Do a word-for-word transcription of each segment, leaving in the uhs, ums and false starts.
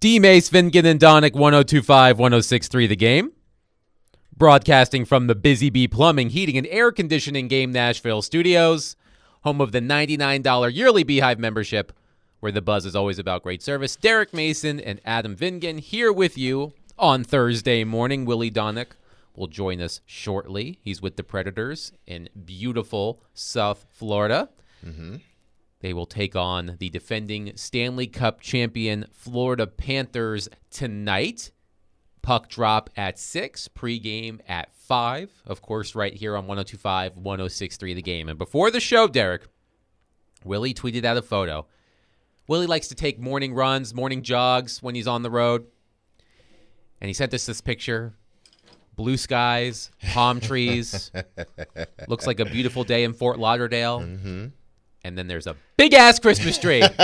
D. Mace, Vingan, and Donick, one oh two five, one oh six three The Game. Broadcasting from the Busy Bee Plumbing, Heating, and Air Conditioning Game Nashville studios, home of the ninety-nine dollars yearly Beehive membership, where the buzz is always about great service. Derek Mason and Adam Vingan here with you on Thursday morning. Willie Donick will join us shortly. He's with the Predators in beautiful South Florida. Mm-hmm. They will take on the defending Stanley Cup champion Florida Panthers tonight. Puck drop at six, pregame at five. Of course, right here on one oh two five, one oh six three The Game. And before the show, Derek, Willie tweeted out a photo. Willie likes to take morning runs, morning jogs when he's on the road. And he sent us this picture. Blue skies, palm trees. Looks like a beautiful day in Fort Lauderdale. Mm-hmm. And then there's a big-ass Christmas tree. What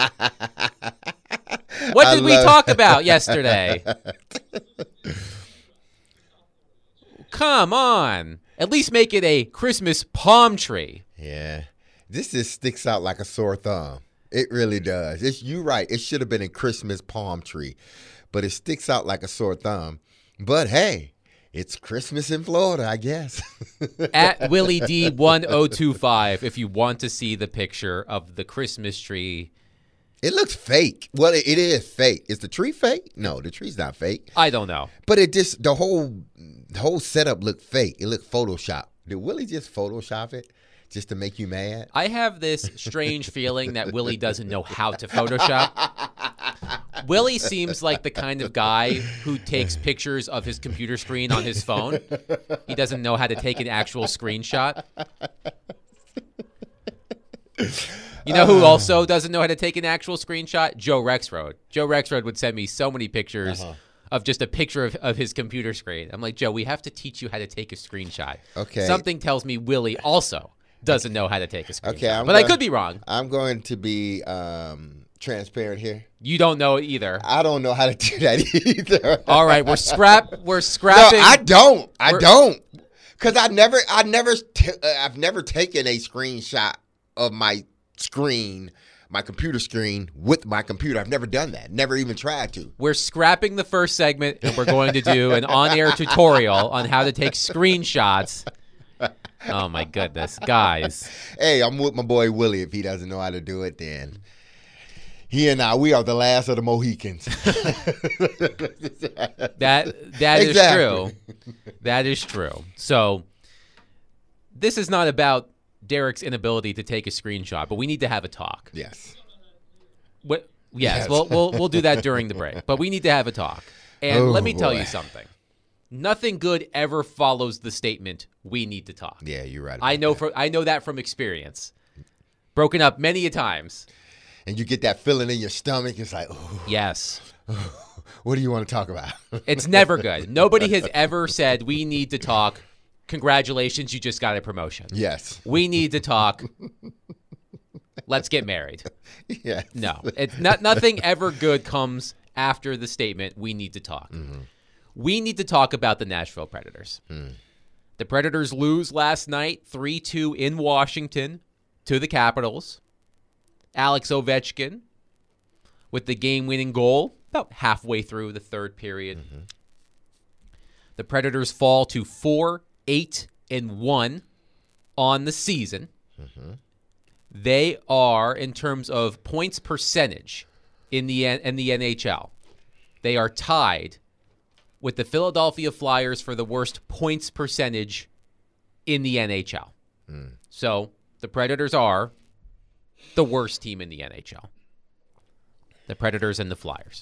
did we talk about yesterday? Come on. At least make it a Christmas palm tree. Yeah. This just sticks out like a sore thumb. It really does. It's, you're right. It should have been a Christmas palm tree. But it sticks out like a sore thumb. But, hey, it's Christmas in Florida, I guess. At Willie D one oh two five, if you want to see the picture of the Christmas tree. It looks fake. Well, it, it is fake. Is the tree fake? No, the tree's not fake. I don't know. But it just, the whole the whole setup looked fake. It looked Photoshop. Did Willie just Photoshop it just to make you mad? I have this strange feeling that Willie doesn't know how to Photoshop. Willie seems like the kind of guy who takes pictures of his computer screen on his phone. He doesn't know how to take an actual screenshot. You know who also doesn't know how to take an actual screenshot? Joe Rexroad. Joe Rexroad would send me so many pictures uh-huh. of just a picture of, of his computer screen. I'm like, Joe, we have to teach you how to take a screenshot. Okay. Something tells me Willie also doesn't know how to take a screenshot. Okay, I'm but going, I could be wrong. I'm going to be um, transparent here. You don't know either. I don't know how to do that either. All right, we're scrap. We're scrapping. No, I don't. I we're, don't. Because I never, I never, t- uh, I've never taken a screenshot of my screen, my computer screen with my computer. I've never done that. Never even tried to. We're scrapping the first segment, and we're going to do an on-air tutorial on how to take screenshots. Oh, my goodness. Guys. Hey, I'm with my boy Willie. If he doesn't know how to do it, then he and I, we are the last of the Mohicans. that That exactly. is true. That is true. So this is not about Derek's inability to take a screenshot, but we need to have a talk. Yes. What? Yes, yes. We'll, we'll we'll do that during the break. But we need to have a talk. And oh, let me tell boy. you something. Nothing good ever follows the statement, we need to talk. Yeah, you're right. I know that. for I know that from experience. Broken up many a times. And you get that feeling in your stomach. It's like, oh. Yes. What do you want to talk about? It's never good. Nobody has ever said, we need to talk. Congratulations, you just got a promotion. Yes. We need to talk. Let's get married. Yes. No. It's not, nothing ever good comes after the statement, we need to talk. Mm-hmm. We need to talk about the Nashville Predators. Mm. The Predators lose last night three two in Washington to the Capitals. Alex Ovechkin with the game-winning goal about halfway through the third period. Mm-hmm. The Predators fall to four eight and one on the season. Mm-hmm. They are, in terms of points percentage in the in the N H L, they are tied with the Philadelphia Flyers for the worst points percentage in the N H L. Mm. So the Predators are the worst team in the N H L. The Predators and the Flyers.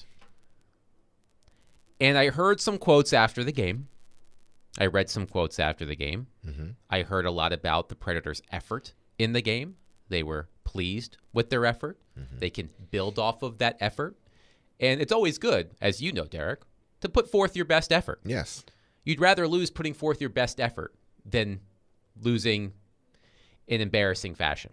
And I heard some quotes after the game. I read some quotes after the game. Mm-hmm. I heard a lot about the Predators' effort in the game. They were pleased with their effort. Mm-hmm. They can build off of that effort. And it's always good, as you know, Derek, to put forth your best effort. Yes. You'd rather lose putting forth your best effort than losing in embarrassing fashion.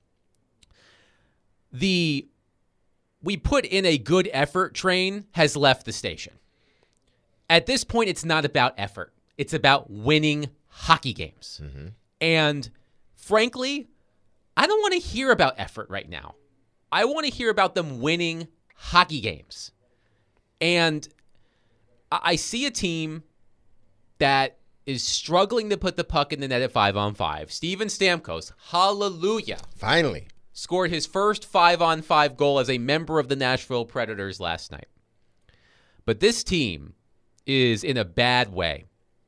The we put in a good effort train has left the station. At this point, it's not about effort. It's about winning hockey games. Mm-hmm. And frankly, I don't want to hear about effort right now. I want to hear about them winning hockey games. And I, I see a team that is struggling to put the puck in the net at five on five. Steven Stamkos, hallelujah. Finally. Scored his first five on five goal as a member of the Nashville Predators last night. But this team is in a bad way.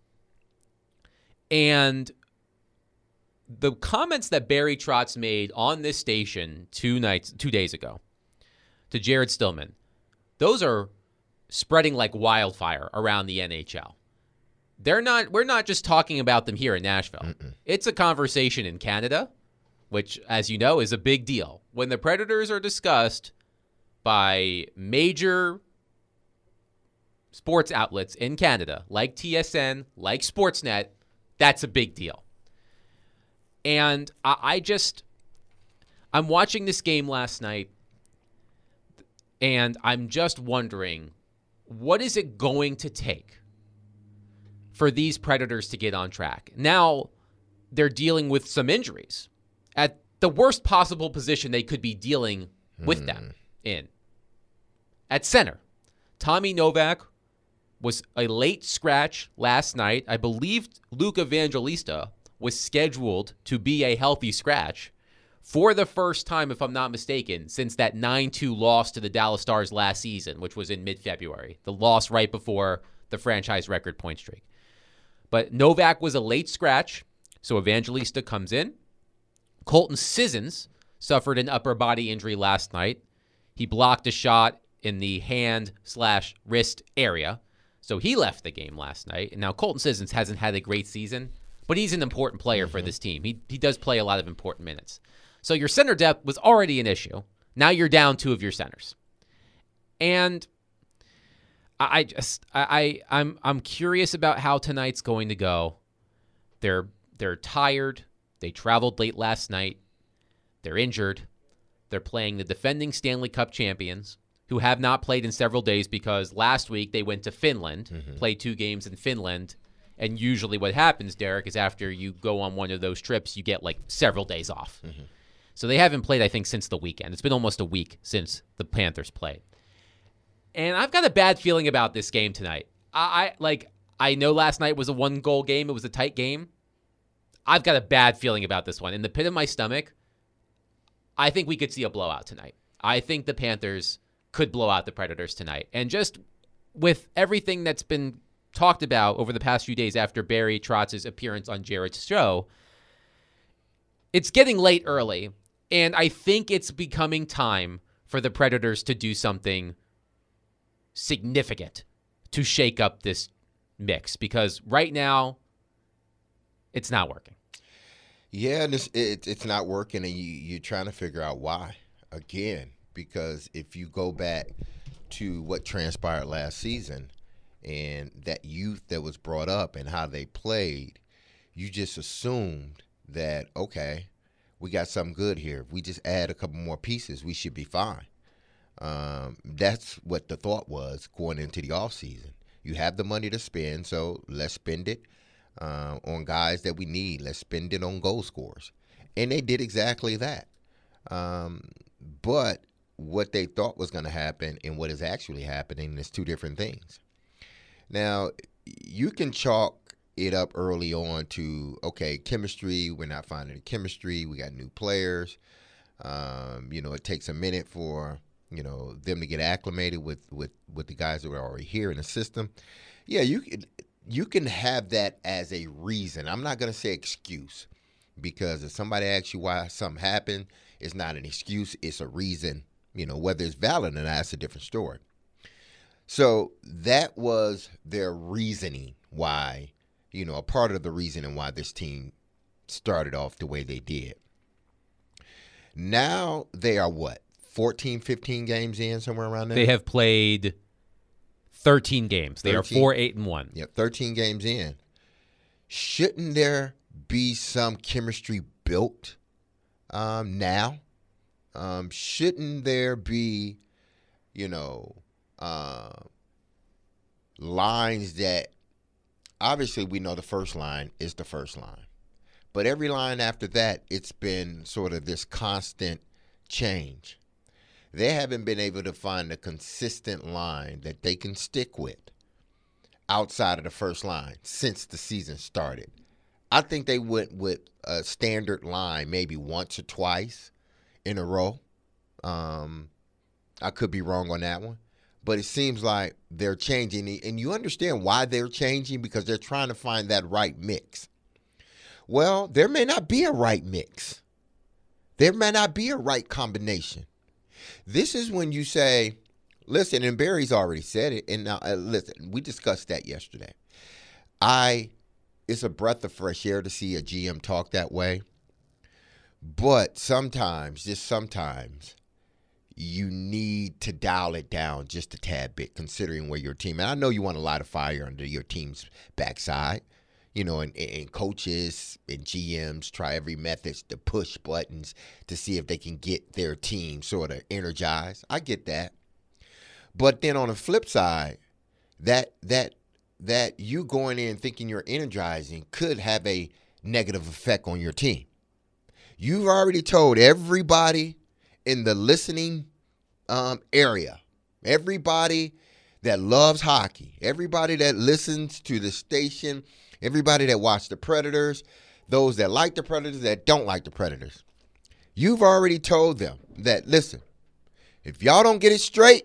And the comments that Barry Trotz made on this station two nights, two days ago to Jared Stillman, those are spreading like wildfire around the N H L. They're not. We're not just talking about them here in Nashville. Mm-mm. It's a conversation in Canada, which, as you know, is a big deal. When the Predators are discussed by major sports outlets in Canada, like T S N, like Sportsnet, that's a big deal. And I, I just, I'm watching this game last night, and I'm just wondering, what is it going to take for these Predators to get on track? Now, they're dealing with some injuries at the worst possible position they could be dealing with mm. them in. At center, Tommy Novak was a late scratch last night. I believe Luke Evangelista was scheduled to be a healthy scratch for the first time, if I'm not mistaken, since that nine two loss to the Dallas Stars last season, which was in mid-February. The loss right before the franchise record point streak. But Novak was a late scratch, so Evangelista comes in. Colton Sissons suffered an upper body injury last night. He blocked a shot in the hand slash wrist area, so he left the game last night. And now Colton Sissons hasn't had a great season, but he's an important player mm-hmm. for this team. He he does play a lot of important minutes. So your center depth was already an issue. Now you're down two of your centers. And I just I, I I'm I'm curious about how tonight's going to go. They're they're tired. They traveled late last night. They're injured. They're playing the defending Stanley Cup champions, who have not played in several days because last week they went to Finland, mm-hmm. played two games in Finland, and usually what happens, Derek, is after you go on one of those trips, you get like several days off. Mm-hmm. So they haven't played, I think, since the weekend. It's been almost a week since the Panthers played. And I've got a bad feeling about this game tonight. I, I like I know last night was a one-goal game. It was a tight game. I've got a bad feeling about this one. In the pit of my stomach, I think we could see a blowout tonight. I think the Panthers could blow out the Predators tonight. And just with everything that's been talked about over the past few days after Barry Trotz's appearance on Jared's show, it's getting late early, and I think it's becoming time for the Predators to do something significant to shake up this mix, because right now it's not working. Yeah, and it's, it, it's not working, and you, you're trying to figure out why. Again, because if you go back to what transpired last season and that youth that was brought up and how they played, you just assumed that, okay, we got something good here. If we just add a couple more pieces, we should be fine. Um, that's what the thought was going into the offseason. You have the money to spend, so let's spend it uh, on guys that we need. Let's spend it on goal scorers. And they did exactly that. Um, but what they thought was going to happen and what is actually happening is two different things. Now, you can chalk it up early on to, okay, chemistry, we're not finding the chemistry, we got new players. Um, you know, it takes a minute for, you know, them to get acclimated with, with, with the guys that are already here in the system. Yeah, you can, you can have that as a reason. I'm not going to say excuse, because if somebody asks you why something happened, it's not an excuse, it's a reason. You know, whether it's valid or not, that's a different story. So that was their reasoning why, you know, a part of the reasoning why this team started off the way they did. Now they are what, fourteen, fifteen games in, somewhere around there? They have played thirteen games. They thirteen, are four, eight, and one. Yeah, thirteen games in. Shouldn't there be some chemistry built um, now? Um, shouldn't there be, you know, uh, lines that, obviously we know the first line is the first line, but every line after that, it's been sort of this constant change. they haven't been able to find a consistent line that they can stick with outside of the first line since the season started. I think they went with a standard line maybe once or twice in a row. Um, I could be wrong on that one. But it seems like they're changing. And you understand why they're changing, because they're trying to find that right mix. Well, there may not be a right mix. There may not be a right combination. This is when you say, listen, and Barry's already said it, and now, uh, listen, we discussed that yesterday. I, it's a breath of fresh air to see a G M talk that way. But sometimes, just sometimes, you need to dial it down just a tad bit, considering where your team, and I know you want a lot of fire under your team's backside, you know, and, and coaches and G Ms try every method to push buttons to see if they can get their team sort of energized. I get that. But then on the flip side, that that that you going in thinking you're energizing could have a negative effect on your team. You've already told everybody in the listening um, area, everybody that loves hockey, everybody that listens to the station, everybody that watches the Predators, those that like the Predators, that don't like the Predators, you've already told them that, listen, if y'all don't get it straight,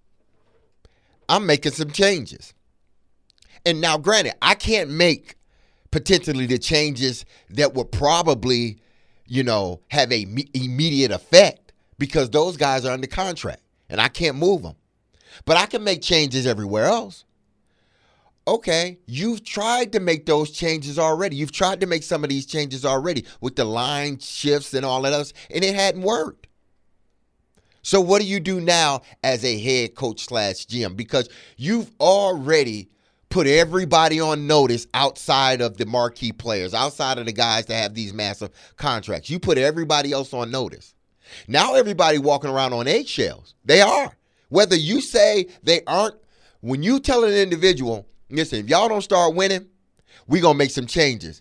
I'm making some changes. And now, granted, I can't make potentially the changes that would probably, you know, have a me- immediate effect, because those guys are under contract and I can't move them. But I can make changes everywhere else. Okay, you've tried to make those changes already. You've tried to make some of these changes already with the line shifts and all of those, and it hadn't worked. So what do you do now as a head coach slash G M? Because you've already put everybody on notice outside of the marquee players, outside of the guys that have these massive contracts. You put everybody else on notice. Now everybody walking around on eggshells. They are. Whether you say they aren't, when you tell an individual, listen, if y'all don't start winning, we're going to make some changes.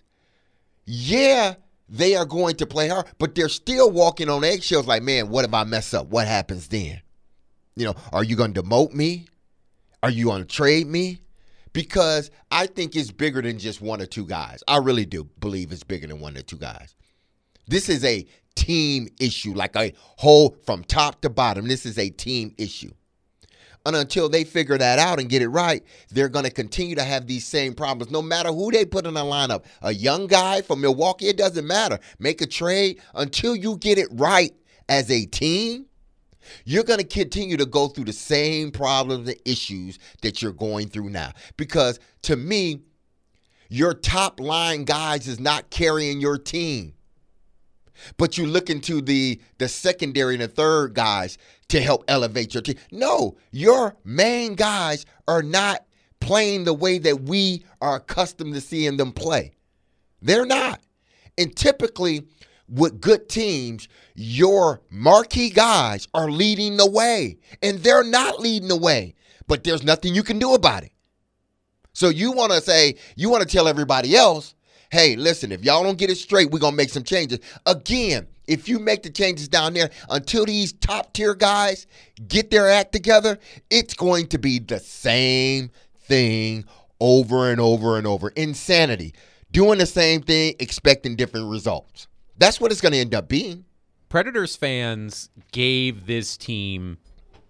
Yeah, they are going to play hard, but they're still walking on eggshells like, man, what if I mess up? What happens then? You know, are you going to demote me? Are you going to trade me? Because I think it's bigger than just one or two guys. I really do believe it's bigger than one or two guys. This is a team issue, like a whole from top to bottom. This is a team issue. And until they figure that out and get it right, they're going to continue to have these same problems, no matter who they put in the lineup. A young guy from Milwaukee, it doesn't matter. Make a trade. Until you get it right as a team, you're going to continue to go through the same problems and issues that you're going through now. Because to me, your top line guys is not carrying your team. But you look into the, the secondary and the third guys to help elevate your team. No, your main guys are not playing the way that we are accustomed to seeing them play. They're not. And typically, with good teams, your marquee guys are leading the way. And they're not leading the way. But there's nothing you can do about it. So you want to say, you want to tell everybody else, hey, listen, if y'all don't get it straight, we're going to make some changes. Again, if you make the changes down there, until these top-tier guys get their act together, it's going to be the same thing over and over and over. Insanity. Doing the same thing, expecting different results. That's what it's going to end up being. Predators fans gave this team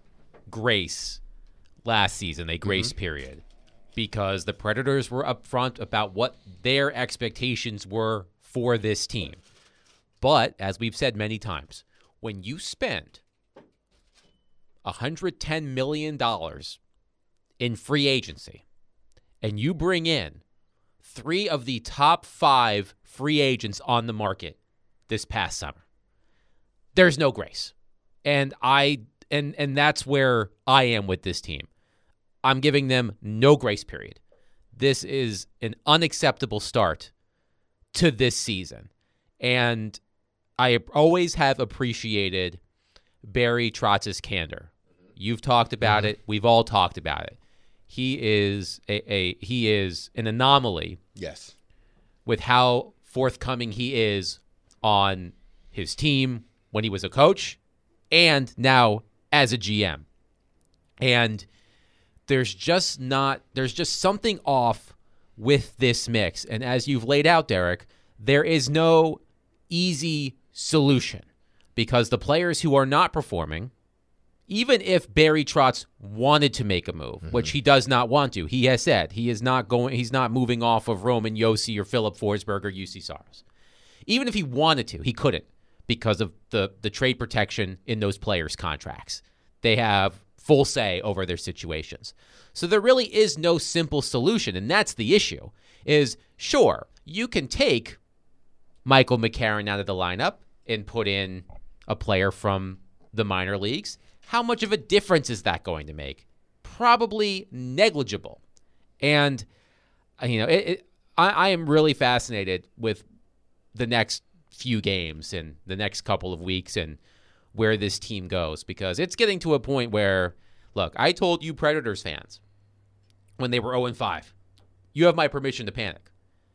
grace last season, a grace mm-hmm. period, because the Predators were upfront about what their expectations were for this team. But, as we've said many times, when you spend one hundred ten million dollars in free agency and you bring in three of the top five free agents on the market this past summer, there's no grace. And I and and that's where I am with this team. I'm giving them no grace period. This is an unacceptable start to this season. And I always have appreciated Barry Trotz's candor. You've talked about mm-hmm. it. We've all talked about it. He is a, a he is an anomaly. Yes. With how forthcoming he is on his team when he was a coach and now as a G M. And there's just not, there's just something off with this mix. And as you've laid out, Derek, there is no easy solution because the players who are not performing, even if Barry Trotz wanted to make a move, mm-hmm. which he does not want to, he has said he is not going, he's not moving off of Roman Josi or Philip Forsberg or U C Saros. Even if he wanted to, he couldn't because of the, the trade protection in those players' contracts. They have full say over their situations. So there really is no simple solution, and that's the issue, is sure, you can take Michael McCarron out of the lineup and put in a player from the minor leagues. How much of a difference is that going to make? Probably negligible. And, you know, it, it, I, I am really fascinated with the next few games and the next couple of weeks and where this team goes, because it's getting to a point where, look, I told you Predators fans when they were oh and five, you have my permission to panic.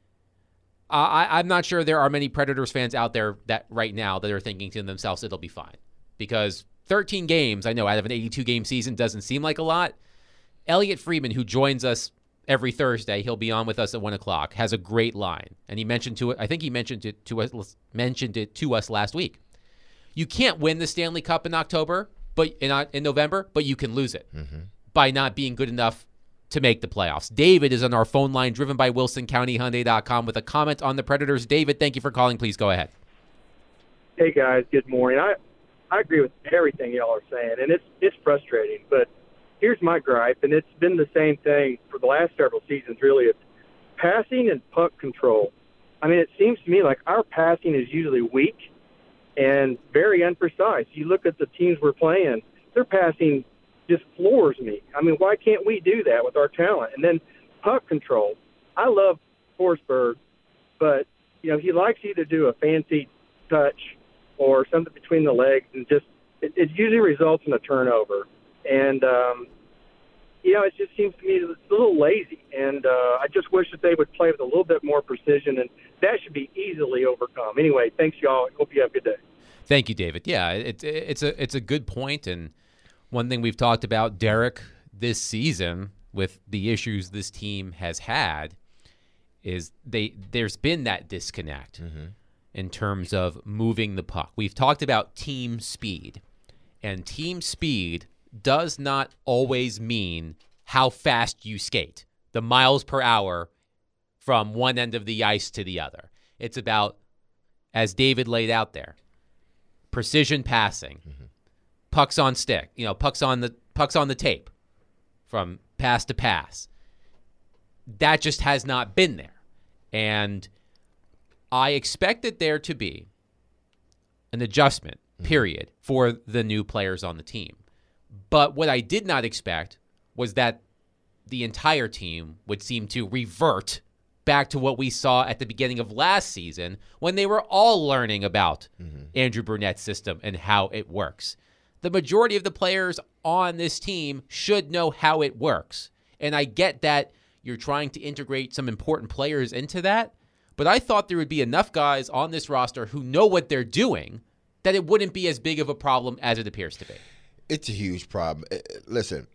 I, I'm not sure there are many Predators fans out there that right now that are thinking to themselves it'll be fine, because thirteen games, I know, out of an eighty-two game season doesn't seem like a lot. Elliot Friedman, who joins us every Thursday, he'll be on with us at one o'clock, has a great line, and he mentioned to it. I think he mentioned it to us. Mentioned it to us last week. You can't win the Stanley Cup in October, but in, in November, but you can lose it mm-hmm. by not being good enough to make the playoffs. David is on our phone line, driven by Wilson County Hyundai dot com, with a comment on the Predators. David, thank you for calling. Please go ahead. Hey, guys. Good morning. I, I agree with everything y'all are saying, and it's it's frustrating. But here's my gripe, and it's been the same thing for the last several seasons, really. It's passing and puck control. I mean, it seems to me like our passing is usually weak and very imprecise. You look at the teams we're playing, their passing just floors me. I mean, why can't we do that with our talent? And then puck control. I love Forsberg, but, you know, he likes to either do a fancy touch or something between the legs, and just it, it usually results in a turnover. And, um, you know, it just seems to me it's a little lazy. And uh, I just wish that they would play with a little bit more precision, and that should be easily overcome. Anyway, thanks, y'all. I hope you have a good day. Thank you, David. Yeah, it's it's a it's a good point, and one thing we've talked about, Derek, this season with the issues this team has had is they there's been that disconnect mm-hmm. in terms of moving the puck. We've talked about team speed, and team speed does not always mean how fast you skate, the miles per hour from one end of the ice to the other. It's about, as David laid out there, precision passing, mm-hmm. pucks on stick, you know, pucks on the pucks on the tape from pass to pass. That just has not been there. And I expected there to be an adjustment, period, mm-hmm. for the new players on the team. But what I did not expect was that the entire team would seem to revert back to what we saw at the beginning of last season when they were all learning about mm-hmm. Andrew Burnett's system and how it works. The majority of the players on this team should know how it works. And I get that you're trying to integrate some important players into that, but I thought there would be enough guys on this roster who know what they're doing that it wouldn't be as big of a problem as it appears to be. It's a huge problem. Listen,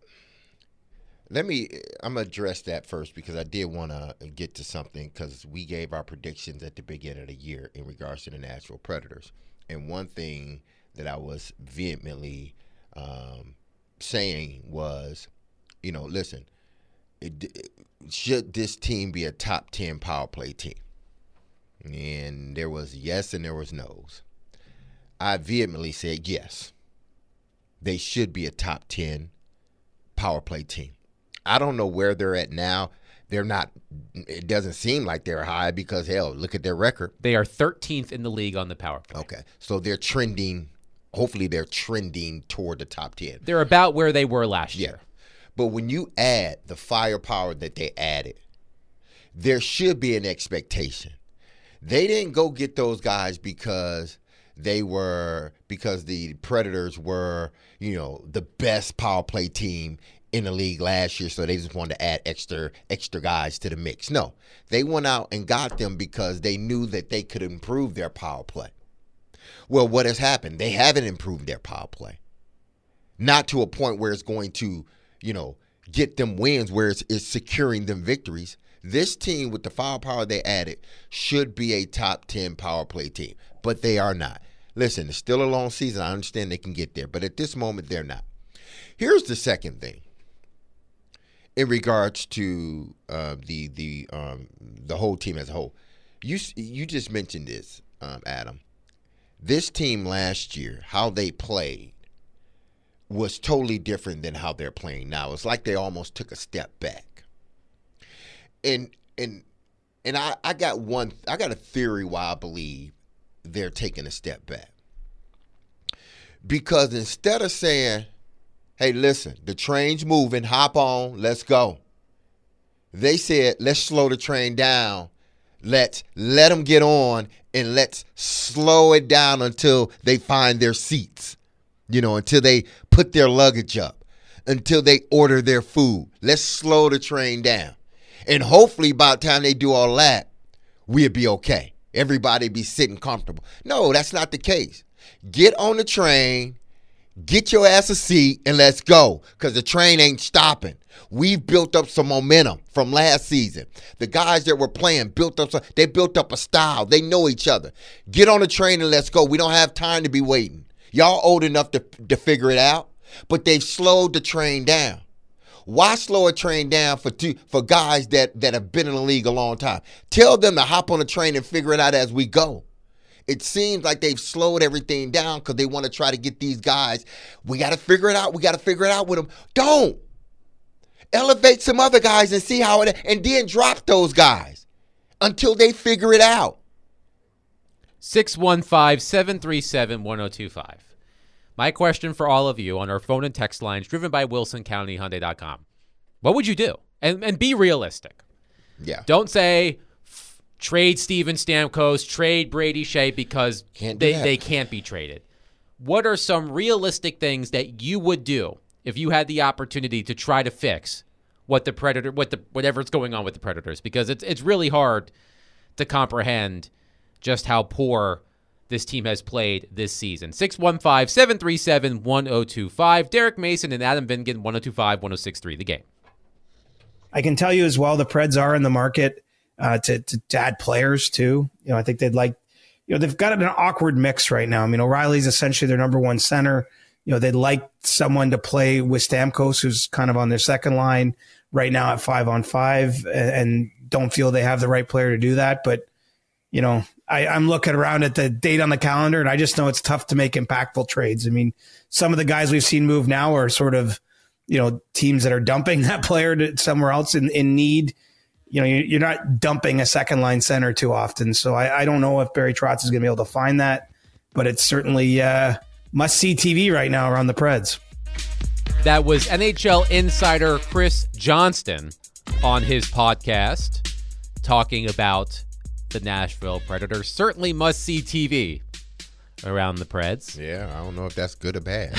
let me, I'm going to address that first because I did want to get to something because we gave our predictions at the beginning of the year in regards to the Nashville Predators. And one thing that I was vehemently um, saying was, you know, listen, it, it, should this team be a top ten power play team? And there was yes and there was no's. I vehemently said yes. They should be a top ten power play team. I don't know where they're at now. They're not, it doesn't seem like they're high because, hell, look at their record. They are thirteenth in the league on the power play. Okay. So they're trending, hopefully they're trending toward the top ten. They're about where they were last yeah. year. But when you add the firepower that they added, there should be an expectation. They didn't go get those guys because they were, because the Predators were, you know, the best power play team in the league last year, so they just wanted to add extra extra guys to the mix. No, they went out and got them because they knew that they could improve their power play. Well, what has happened? They haven't improved their power play. not to a point where it's going to, you know, get them wins, where it's, it's securing them victories. This team, with the firepower they added, should be a top ten power play team, but they are not. Listen, it's still a long season. I understand they can get there, but at this moment, they're not. Here's the second thing in regards to uh, the the um, the whole team as a whole. You you just mentioned this, um, Adam. This team last year, how they played, was totally different than how they're playing now. It's like they almost took a step back. And and and I, I got one I got a theory why I believe they're taking a step back. Because instead of saying, hey, listen, the train's moving, hop on, let's go, they said, let's slow the train down. Let's let them get on, and let's slow it down until they find their seats, you know, until they put their luggage up, until they order their food. Let's slow the train down. And hopefully by the time they do all that, we'll be okay. Everybody be sitting comfortable. No, that's not the case. Get on the train, get your ass a seat, and let's go, because the train ain't stopping. We've built up some momentum from last season. The guys that were playing built up some, they built up a style. They know each other. Get on the train and let's go. We don't have time to be waiting. Y'all old enough to, to figure it out, but they've slowed the train down. Why slow a train down for two, for guys that, that have been in the league a long time? Tell them to hop on the train and figure it out as we go. It seems like they've slowed everything down because they want to try to get these guys. We got to figure it out. We got to figure it out with them. Don't. Elevate some other guys and see how it, and then drop those guys until they figure it out. six one five, seven three seven, one oh two five. My question for all of you on our phone and text lines, driven by Wilson County Hyundai dot com. What would you do? And and be realistic. Yeah. Don't say f- trade Steven Stamkos, trade Brady Shea, because Can't do they, that. they can't be traded. What are some realistic things that you would do if you had the opportunity to try to fix what the Predator, what the whatever's going on with the Predators? Because it's it's really hard to comprehend just how poor this team has played this season. six one five, seven three seven, one oh two five. Derek Mason and Adam Vingan, one oh two five, one oh six three, the game. I can tell you as well, the Preds are in the market uh, to, to to add players too. You know, I think they'd like, you know, they've got an awkward mix right now. I mean, O'Reilly's essentially their number one center. You know, they'd like someone to play with Stamkos, who's kind of on their second line right now at five on five, and, and don't feel they have the right player to do that. But, you know, I, I'm looking around at the date on the calendar, and I just know it's tough to make impactful trades. I mean, some of the guys we've seen move now are sort of, you know, teams that are dumping that player to somewhere else in, in need. You know, you're not dumping a second line center too often. So I, I don't know if Barry Trotz is going to be able to find that, but it's certainly uh, must see T V right now around the Preds. That was N H L insider Chris Johnston on his podcast talking about the Nashville Predators. Certainly must see T V around the Preds. Yeah, I don't know if that's good or bad.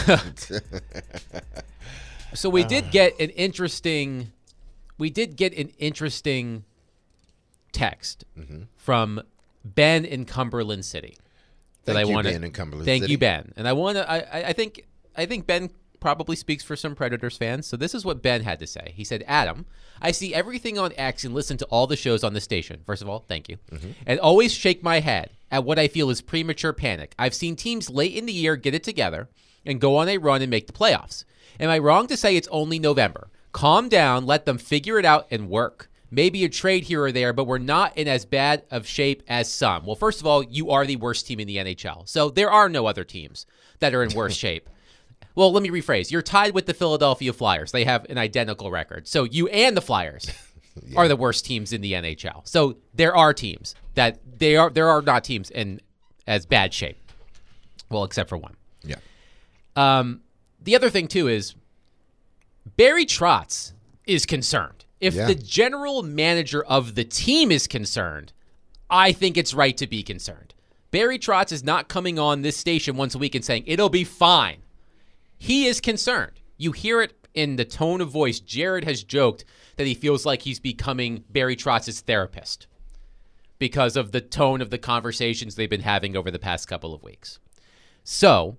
So we did get an interesting, we did get an interesting text mm-hmm. from Ben in Cumberland City. That Thank I you, wanna, Ben in Cumberland Thank City. you, Ben. And I want to, I, I think, I think Ben probably speaks for some Predators fans. So this is what Ben had to say. He said, Adam, I see everything on X and listen to all the shows on the station. First of all, thank you. Mm-hmm. And always shake my head at what I feel is premature panic. I've seen teams late in the year get it together and go on a run and make the playoffs. Am I wrong to say it's only November? Calm down, let them figure it out and work. Maybe a trade here or there, but we're not in as bad of shape as some. Well, first of all, you are the worst team in the N H L. So there are no other teams that are in worse shape. Well, let me rephrase. You're tied with the Philadelphia Flyers. They have an identical record. So you and the Flyers yeah. are the worst teams in the N H L. So there are teams that they are. There are not teams in as bad shape. Well, except for one. Yeah. Um, the other thing too is Barry Trotz is concerned. If yeah. the general manager of the team is concerned, I think it's right to be concerned. Barry Trotz is not coming on this station once a week and saying it'll be fine. He is concerned. You hear it in the tone of voice. Jared has joked that he feels like he's becoming Barry Trotz's therapist because of the tone of the conversations they've been having over the past couple of weeks. So,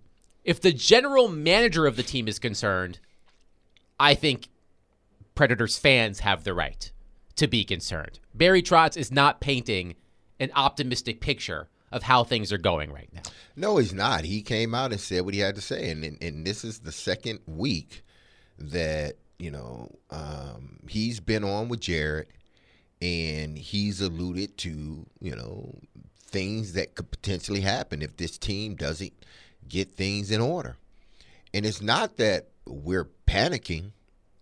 If the general manager of the team is concerned, I think Predators fans have the right to be concerned. Barry Trotz is not painting an optimistic picture of how things are going right now. No, he's not. He came out and said what he had to say, and and, and this is the second week that, you know, um, he's been on with Jared, and he's alluded to, you know, things that could potentially happen if this team doesn't get things in order. And it's not that we're panicking.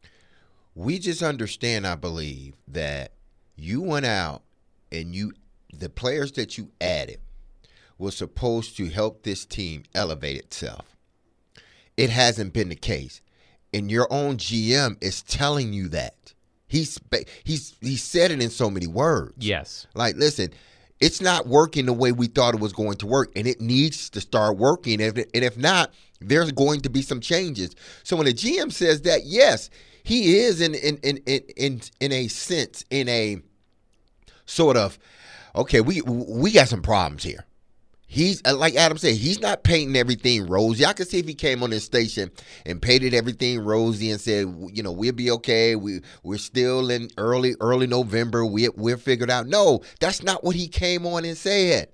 We just understand, I believe, that you went out and you, the players that you added were supposed to help this team elevate itself. It hasn't been the case. And your own G M is telling you that. He's he's he said it in so many words. Yes. Like, listen, it's not working the way we thought it was going to work, and it needs to start working. And if, and if not, there's going to be some changes. So when the G M says that, yes, he is in in in in in, in a sense, in a sort of, okay, we we got some problems here. He's, like Adam said, he's not painting everything rosy. I could see if he came on this station and painted everything rosy and said, you know, we'll be okay. We, we're still in early, early November. We, we're figured out. No, that's not what he came on and said.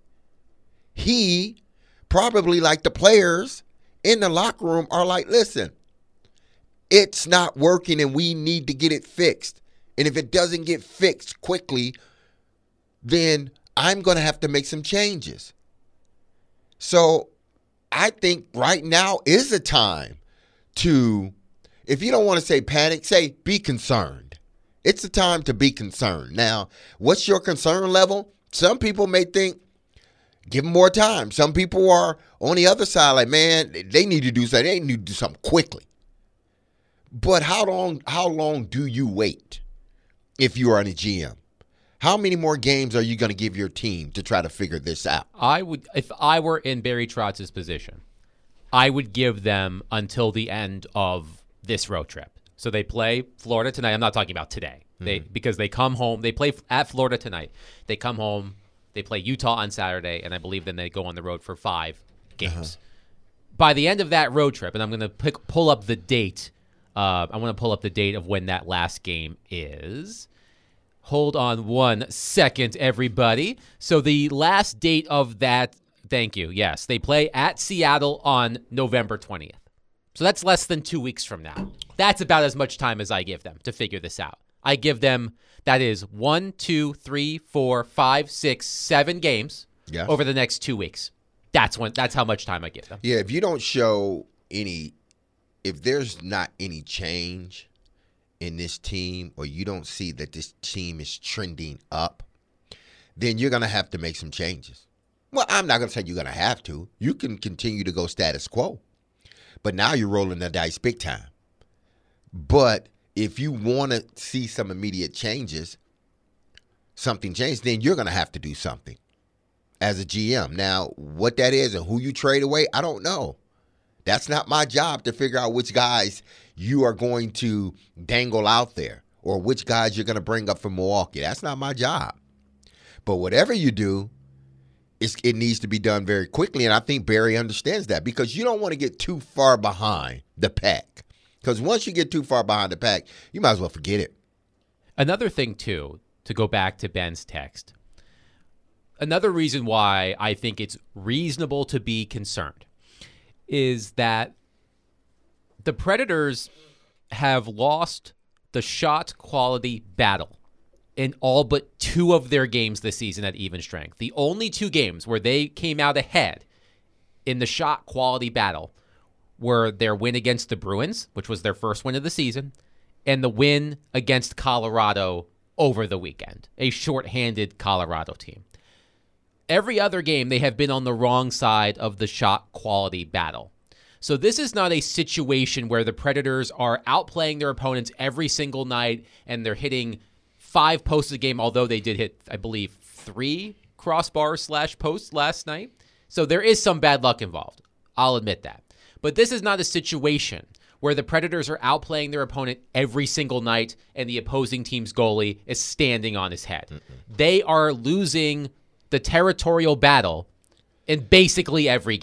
He, probably like the players in the locker room, are like, listen, it's not working and we need to get it fixed. And if it doesn't get fixed quickly, then I'm going to have to make some changes. So I think right now is a time to, if you don't want to say panic, say be concerned. It's a time to be concerned. Now, what's your concern level? Some people may think, give them more time. Some people are on the other side like, man, they need to do something. They need to do something quickly. But how long, how long do you wait if you are a G M? How many more games are you going to give your team to try to figure this out? I would, if I were in Barry Trotz's position, I would give them until the end of this road trip. So they play Florida tonight. I'm not talking about today. Mm-hmm. They because they come home. They play at Florida tonight. They come home. They play Utah on Saturday, and I believe then they go on the road for five games. Uh-huh. By the end of that road trip, and I'm going to pick, pull up the date. Uh, I want to pull up the date of when that last game is. Hold on one second, everybody. So the last date of that, thank you, yes, they play at Seattle on November twentieth. So that's less than two weeks from now. That's about as much time as I give them to figure this out. I give them, that is one, two, three, four, five, six, seven games yes. over the next two weeks. That's when. That's how much time I give them. Yeah, if you don't show any, if there's not any change in this team, or you don't see that this team is trending up, then you're going to have to make some changes. Well, I'm not going to say you're going to have to. You can continue to go status quo. But now you're rolling the dice big time. But if you want to see some immediate changes, something change, then you're going to have to do something as a G M. Now, what that is and who you trade away, I don't know. That's not my job to figure out which guys you are going to dangle out there or which guys you're going to bring up from Milwaukee. That's not my job. But whatever you do, it's, it needs to be done very quickly, and I think Barry understands that because you don't want to get too far behind the pack. Because once you get too far behind the pack, you might as well forget it. Another thing, too, to go back to Ben's text, another reason why I think it's reasonable to be concerned is that the Predators have lost the shot quality battle in all but two of their games this season at even strength. The only two games where they came out ahead in the shot quality battle were their win against the Bruins, which was their first win of the season, and the win against Colorado over the weekend, a shorthanded Colorado team. Every other game, they have been on the wrong side of the shot quality battle. So this is not a situation where the Predators are outplaying their opponents every single night and they're hitting five posts a game, although they did hit, I believe, three crossbars slash posts last night. So there is some bad luck involved. I'll admit that. But this is not a situation where the Predators are outplaying their opponent every single night and the opposing team's goalie is standing on his head. Mm-mm. They are losing the territorial battle in basically every game.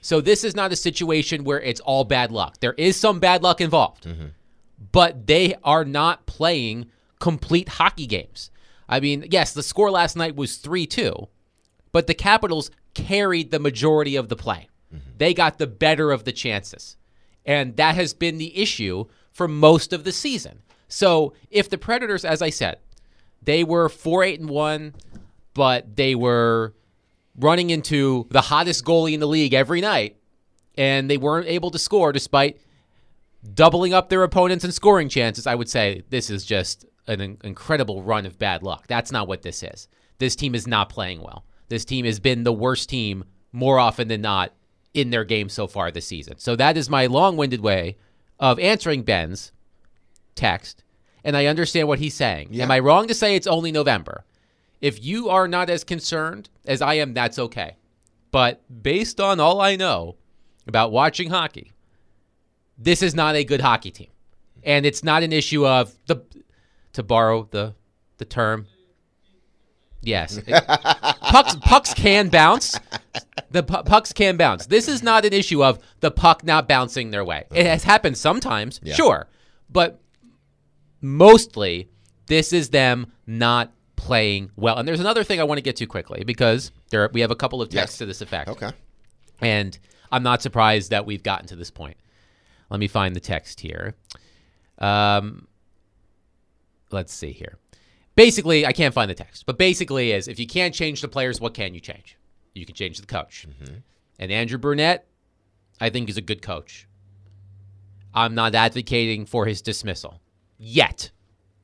So this is not a situation where it's all bad luck. There is some bad luck involved, mm-hmm. but they are not playing complete hockey games. I mean, yes, the score last night was three two, but the Capitals carried the majority of the play. Mm-hmm. They got the better of the chances. And that has been the issue for most of the season. So if the Predators, as I said, they were four eight and one, but they were running into the hottest goalie in the league every night, and they weren't able to score despite doubling up their opponents and scoring chances, I would say this is just an in- incredible run of bad luck. That's not what this is. This team is not playing well. This team has been the worst team more often than not in their game so far this season. So that is my long-winded way of answering Ben's text, and I understand what he's saying. Yeah. Am I wrong to say it's only November? If you are not as concerned as I am, that's okay. But based on all I know about watching hockey, this is not a good hockey team. And it's not an issue of, the, to borrow the the term, yes, it, pucks, pucks can bounce. The pu- pucks can bounce. This is not an issue of the puck not bouncing their way. It has happened sometimes, yeah. sure. But mostly, this is them not playing well. And there's another thing I want to get to quickly because there we have a couple of texts yes. to this effect. Okay. And I'm not surprised that we've gotten to this point. Let me find the text here. Um, let's see here. Basically, I can't find the text, but basically is if you can't change the players, what can you change? You can change the coach. Mm-hmm. And Andrew Brunette, I think, is a good coach. I'm not advocating for his dismissal yet.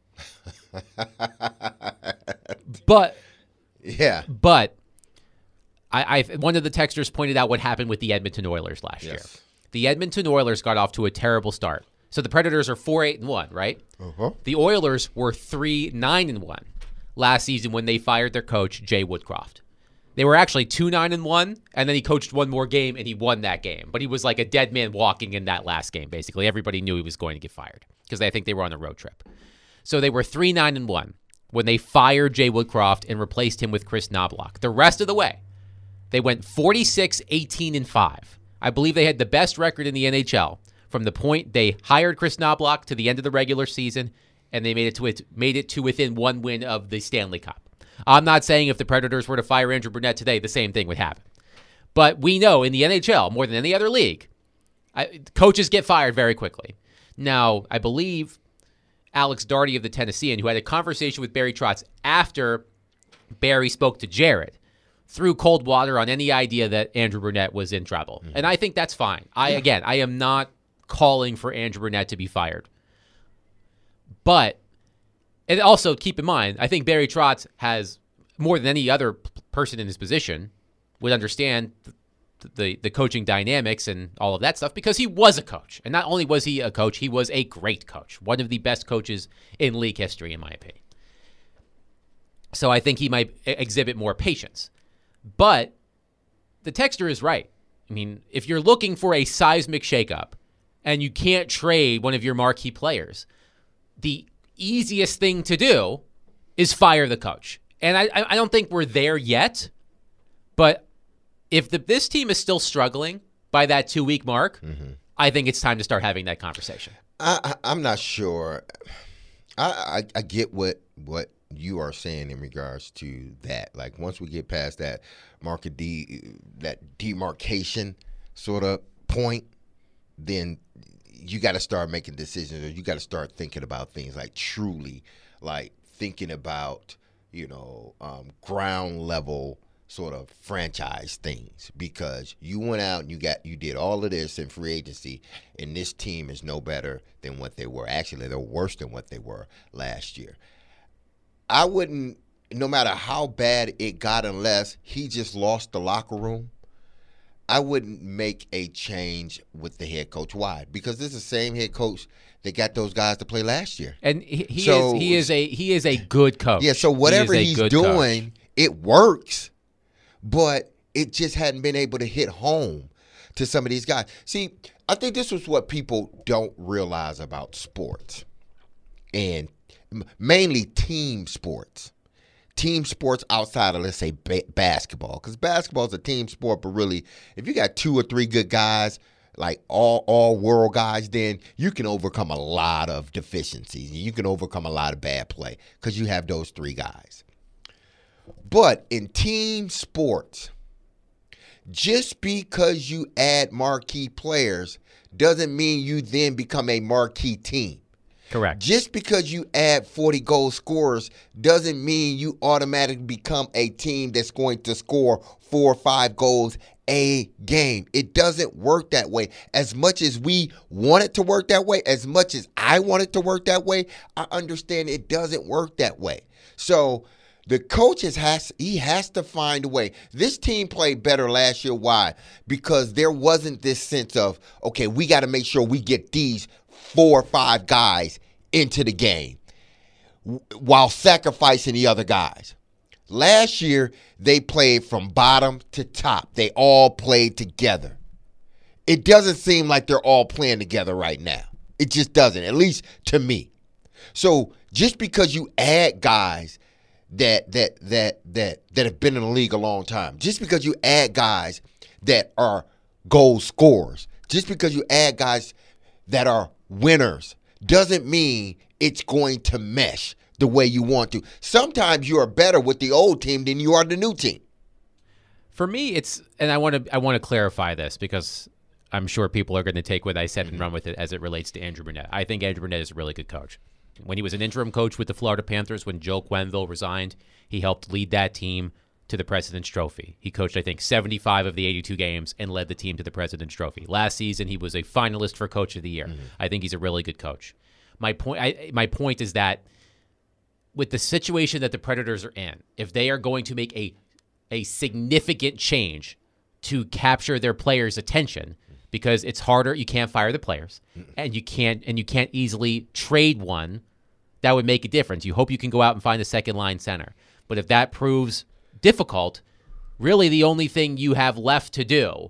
but yeah, but I, I one of the texters pointed out what happened with the Edmonton Oilers last yes. year. The Edmonton Oilers got off to a terrible start. So the Predators are four eight and one, right? Uh-huh. The Oilers were three nine and one last season when they fired their coach Jay Woodcroft. They were actually two nine and one, and then he coached one more game and he won that game. But he was like a dead man walking in that last game. Basically, everybody knew he was going to get fired because I think they were on a road trip. So they were three nine and one when they fired Jay Woodcroft and replaced him with Chris Knobloch. The rest of the way, they went forty-six eighteen and five. I believe they had the best record in the N H L from the point they hired Chris Knobloch to the end of the regular season, and they made it to it made it to within one win of the Stanley Cup. I'm not saying if the Predators were to fire Andrew Brunette today, the same thing would happen. But we know in the N H L, more than any other league, I, coaches get fired very quickly. Now, I believe Alex Darty of the Tennessean, who had a conversation with Barry Trotz after Barry spoke to Jared, threw cold water on any idea that Andrew Brunette was in trouble. Mm-hmm. And I think that's fine. I yeah. Again, I am not calling for Andrew Brunette to be fired. But, and also keep in mind, I think Barry Trotz has, more than any other p- person in his position, would understand the, the, the coaching dynamics and all of that stuff because he was a coach. And not only was he a coach, he was a great coach. One of the best coaches in league history, in my opinion. So I think he might exhibit more patience. But the texter is right. I mean, if you're looking for a seismic shakeup and you can't trade one of your marquee players, the easiest thing to do is fire the coach. And I, I don't think we're there yet. But if the, this team is still struggling by that two-week mark, mm-hmm. I think it's time to start having that conversation. I, I, I'm not sure. I, I, I get what what. you are saying in regards to that. Like once we get past that market de that demarcation sort of point, then you got to start making decisions, or you got to start thinking about things like truly, like thinking about you know um, ground level sort of franchise things, because you went out and you got you did all of this in free agency, and this team is no better than what they were. Actually, they're worse than what they were last year. I wouldn't, no matter how bad it got, unless he just lost the locker room, I wouldn't make a change with the head coach. Why? Because this is the same head coach that got those guys to play last year. And he, he so, is he is a he is a good coach. Yeah, so whatever he he's doing, coach. It works, but it just hadn't been able to hit home to some of these guys. See, I think this was what people don't realize about sports, and mainly team sports. team sports outside of, let's say, ba- basketball. Because basketball is a team sport, but really, if you got two or three good guys, like all all world guys, then you can overcome a lot of deficiencies. You can overcome a lot of bad play because you have those three guys. But in team sports, just because you add marquee players doesn't mean you then become a marquee team. Correct. Just because you add forty goal scorers doesn't mean you automatically become a team that's going to score four or five goals a game. It doesn't work that way. As much as we want it to work that way, as much as I want it to work that way, I understand it doesn't work that way. So the coaches has he has to find a way. This team played better last year. Why? Because there wasn't this sense of, okay, we got to make sure we get these four or five guys into the game while sacrificing the other guys. Last year, they played from bottom to top. They all played together. It doesn't seem like they're all playing together right now. It just doesn't, at least to me. So just because you add guys that that that that that have been in the league a long time, just because you add guys that are goal scorers, just because you add guys that are winners, doesn't mean it's going to mesh the way you want to. Sometimes you are better with the old team than you are the new team. For me, it's, and I want to I want to clarify this because I'm sure people are going to take what I said and run with it as it relates to Andrew Brunette. I think Andrew Brunette is a really good coach. When he was an interim coach with the Florida Panthers, when Joe Quenneville resigned, he helped lead that team to the President's Trophy. He coached, I think, seventy-five of the eighty-two games and led the team to the President's Trophy. Last season, he was a finalist for Coach of the Year. Mm-hmm. I think he's a really good coach. My point, I, my point is that with the situation that the Predators are in, if they are going to make a a significant change to capture their players' attention, because it's harder, you can't fire the players, and you can't and you can't easily trade one that would make a difference. You hope you can go out and find a second line center, but if that proves difficult, really the only thing you have left to do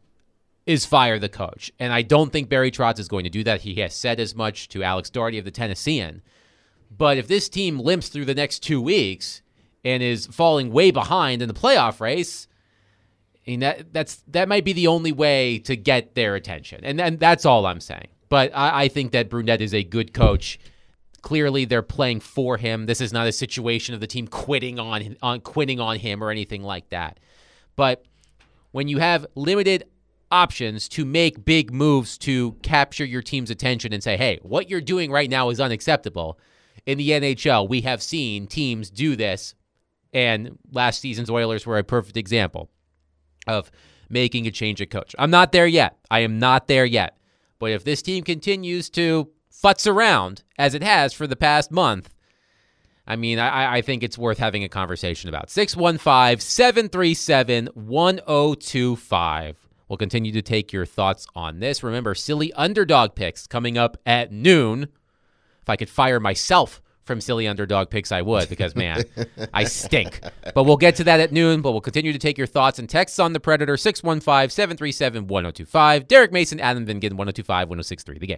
is fire the coach. And I don't think Barry Trotz is going to do that. He has said as much to Alex Daugherty of the Tennessean. But if this team limps through the next two weeks and is falling way behind in the playoff race, I mean, that that's that might be the only way to get their attention. And, and that's all I'm saying. But I, I think that Brunette is a good coach. Clearly, they're playing for him. This is not a situation of the team quitting on, on quitting on him or anything like that. But when you have limited options to make big moves to capture your team's attention and say, hey, what you're doing right now is unacceptable. In the N H L, we have seen teams do this, and last season's Oilers were a perfect example of making a change of coach. I'm not there yet. I am not there yet. But if this team continues to futz around, as it has for the past month, I mean, I, I think it's worth having a conversation about. six one five, seven three seven, one zero two five. We'll continue to take your thoughts on this. Remember, silly underdog picks coming up at noon. If I could fire myself from silly underdog picks, I would, because, man, I stink. But we'll get to that at noon, but we'll continue to take your thoughts and texts on the Predator, six one five, seven three seven, one zero two five. Derek Mason, Adam Vingan, one zero two five, one zero six three, the game.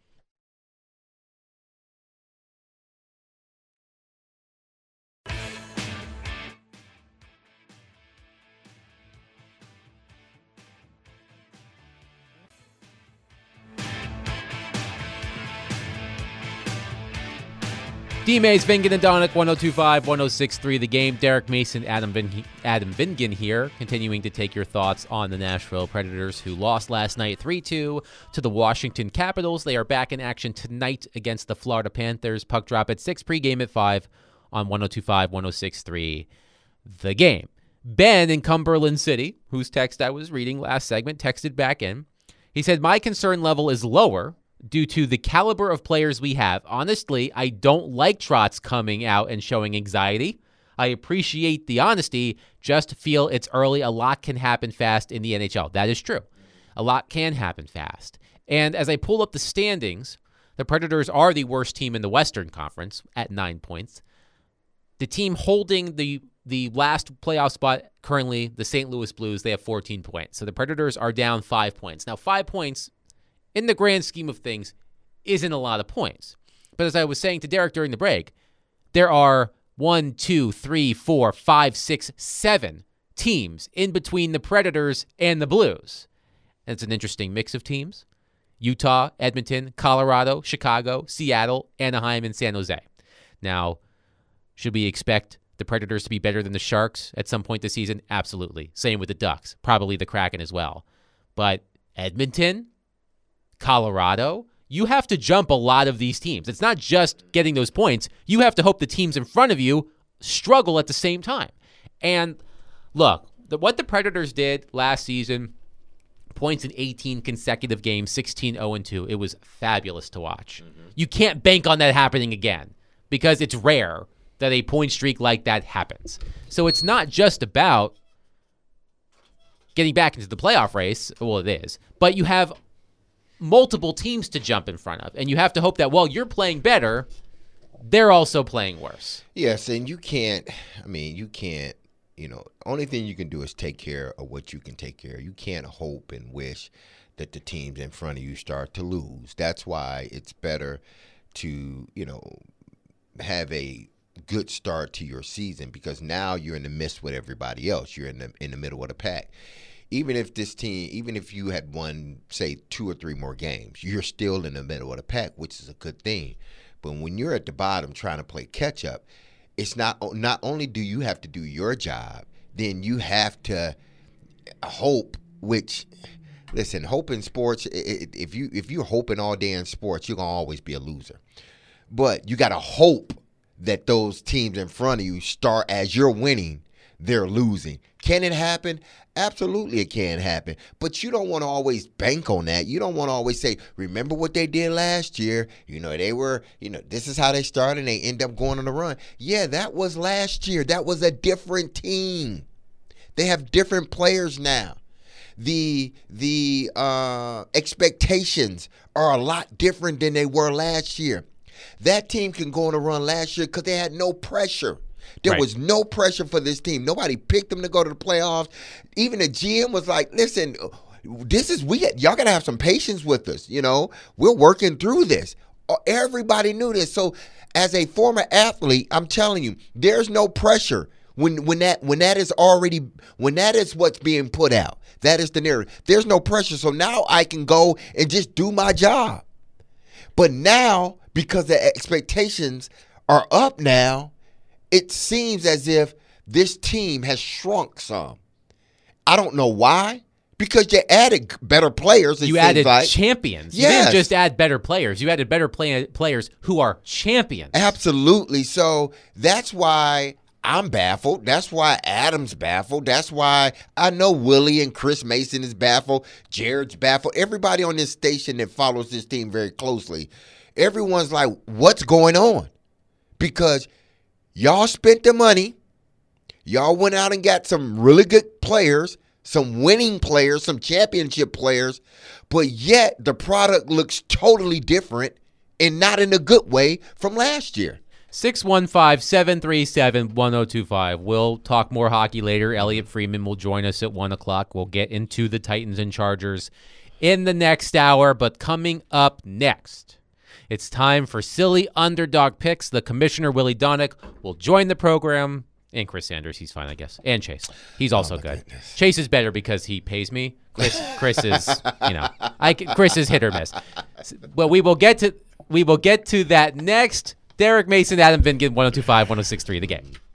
D-Mays, Vingan, and Donick, one zero two five, one zero six three, the game. Derek Mason, Adam, Vin- Adam Vingan here, continuing to take your thoughts on the Nashville Predators, who lost last night three two to the Washington Capitals. They are back in action tonight against the Florida Panthers. Puck drop at six, pregame at five on one zero two five, one zero six three, the game. Ben in Cumberland City, whose text I was reading last segment, texted back in. He said, my concern level is lower due to the caliber of players we have. Honestly, I don't like Trotz coming out and showing anxiety. I appreciate the honesty, just feel it's early. A lot can happen fast in the N H L. That is true. A lot can happen fast. And as I pull up the standings, the Predators are the worst team in the Western Conference at nine points. The team holding the the last playoff spot currently, the Saint Louis Blues, they have fourteen points. So the Predators are down five points. Now, five points in the grand scheme of things isn't a lot of points. But as I was saying to Derek during the break, there are one, two, three, four, five, six, seven teams in between the Predators and the Blues. And it's an interesting mix of teams. Utah, Edmonton, Colorado, Chicago, Seattle, Anaheim, and San Jose. Now, should we expect the Predators to be better than the Sharks at some point this season? Absolutely. Same with the Ducks. Probably the Kraken as well. But Edmonton, Colorado, you have to jump a lot of these teams. It's not just getting those points. You have to hope the teams in front of you struggle at the same time. And look, the, what the Predators did last season, points in eighteen consecutive games, sixteen oh and two. It was fabulous to watch. Mm-hmm. You can't bank on that happening again because it's rare that a point streak like that happens. So it's not just about getting back into the playoff race. Well, it is. But you have multiple teams to jump in front of, and you have to hope that while you're playing better, they're also playing worse. Yes, and you can't, I mean, you can't, you know, only thing you can do is take care of what you can take care of. You can't hope and wish that the teams in front of you start to lose. That's why it's better to, you know, have a good start to your season, because now you're in the midst with everybody else. You're in the in the middle of the pack. Even if this team, even if you had won, say, two or three more games, you're still in the middle of the pack, which is a good thing. But when you're at the bottom trying to play catch up, it's not not only do you have to do your job, then you have to hope. Which, listen, hope in sports, if you if you're hoping all day in sports, you're gonna always be a loser. But you got to hope that those teams in front of you start as you're winning, they're losing. Can it happen? Absolutely, it can happen. But you don't want to always bank on that. You don't want to always say, remember what they did last year. You know, they were, you know, this is how they started and they end up going on a run. Yeah, that was last year. That was a different team. They have different players now. The the uh, expectations are a lot different than they were last year. That team can go on a run last year because they had no pressure. There right. was no pressure for this team. Nobody picked them to go to the playoffs. Even the G M was like, listen, this is we y'all got to have some patience with us. You know, we're working through this. Everybody knew this. So as a former athlete, I'm telling you, there's no pressure when when that when that is already when that is what's being put out. That is the narrative. There's no pressure. So now I can go and just do my job. But now, because the expectations are up now, it seems as if this team has shrunk some. I don't know why. Because you added better players. It you seems added like. champions. Yes. You didn't just add better players. You added better play- players who are champions. Absolutely. So that's why I'm baffled. That's why Adam's baffled. That's why I know Willie and Chris Mason is baffled. Jared's baffled. Everybody on this station that follows this team very closely, everyone's like, what's going on? Because y'all spent the money. Y'all went out and got some really good players, some winning players, some championship players, but yet the product looks totally different and not in a good way from last year. six one five, seven three seven, one oh two five. We'll talk more hockey later. Elliot Freeman will join us at one o'clock. We'll get into the Titans and Chargers in the next hour, but coming up next, it's time for Silly Underdog Picks. The commissioner, Willie Donick, will join the program. And Chris Sanders, he's fine, I guess. And Chase. He's also oh good. Goodness. Chase is better because he pays me. Chris Chris is, you know, I can, Chris is hit or miss. Well, we will get to we will get to that next. Derek Mason, Adam Vingan, one oh two five, one oh six three, The Game.